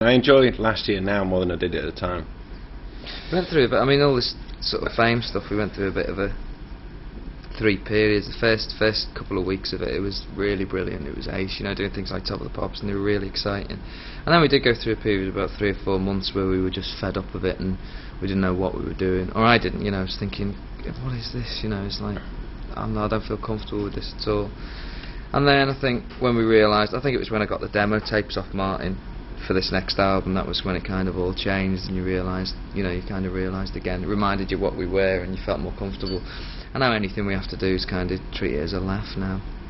I enjoy last year now more than I did at the time. We went through, I mean, all this sort of fame stuff. We went through a bit of a 3 periods. The first couple of weeks of it, it was really brilliant. It was ace, doing things like Top of the Pops, and they were really exciting. And then we did go through a period of about 3 or 4 months where we were just fed up of it, and we didn't know what we were doing. Or I didn't, I was thinking, what is this? It's like, I don't feel comfortable with this at all. And then I think when we realised, I think it was when I got the demo tapes off Martin for this next album, that was when it kind of all changed, and you realised, you kind of realised again, it reminded you what we were, and you felt more comfortable. And now anything we have to do is kind of treat it as a laugh now.